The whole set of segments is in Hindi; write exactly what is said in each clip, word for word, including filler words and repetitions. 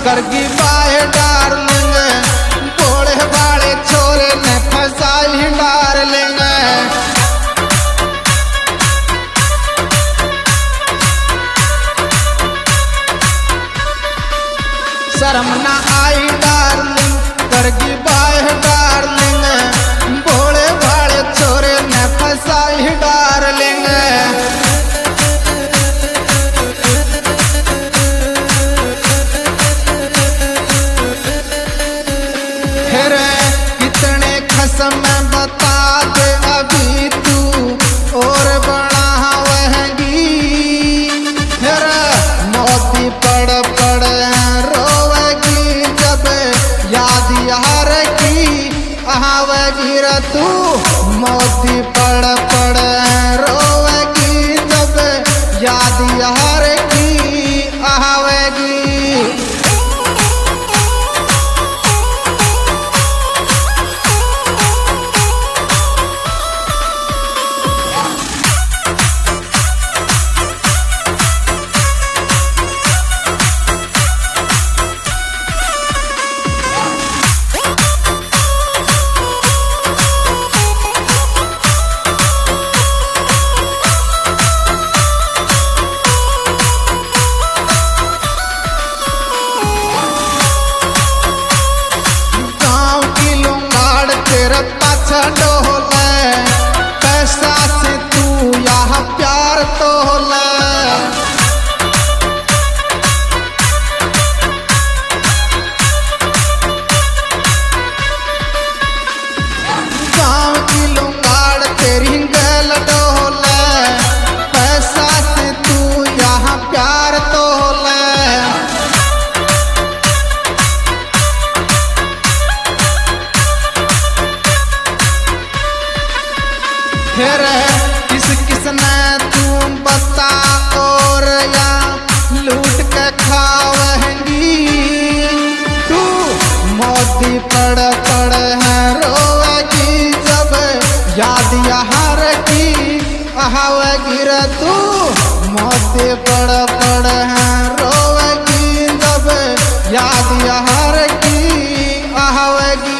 करगी बाय डार्लिंग, भोले वाले छोरे ने फसाई डार्लिंग। शर्म ना आई डार्लिंग, करगी बाय डार्लिंग, भोले वाले छोरे ने फसाई डार्लिंग। फिर कितने खसम बता दे अभी तू और बढ़ावेगी, फिर मोती पड़ पड़ रोवेगी जब याद यार की आवेगी रे तू। मोती पड़ पड़ रोवेगी जब याद यार की आवेगी। डोले पैसा से तू यहाँ प्यार तोले, गाँव की लुंगाड़ तेरी गल डोले पैसा से तू यहाँ प्यार तोले। फिर किस किसने तू बता और या लूट के खावेंगी तू। मोती पड़ पड़ है रोवेगी जब याद यार की आवेगी रे तू। मोती पड़ पड़ है रोवेगी जब याद यार की आवेगी।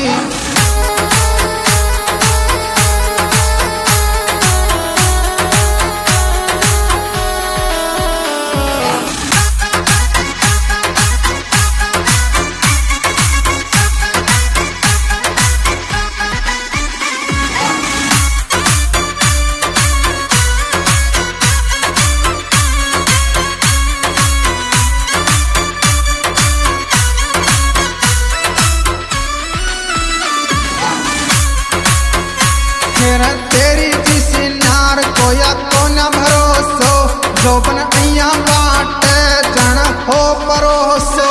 तेरी किसी नार को या तो न भरोसो, जो बन अइया बाट जन हो परोसो।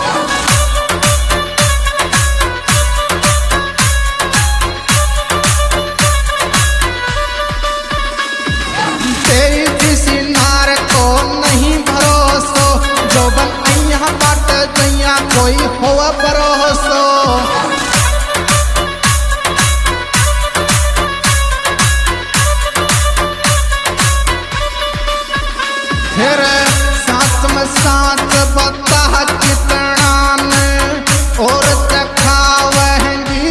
तेरी किसी नार को नहीं भरोसो, जो बन अइया बाट जइया कोई हो परोसो। फिर साथ में साथ बता कितना ने और दिखावेंगी।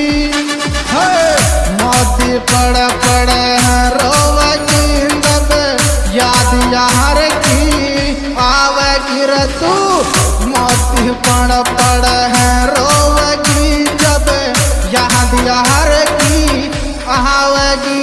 मोती पड़ पड़ रोवेगी जब याद यार की आवेगी रे तू। मोती पड़ पड़ रोवेगी जब याद यार की आवेगी।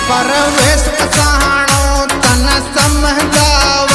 परवेश पसाणो तन समझाव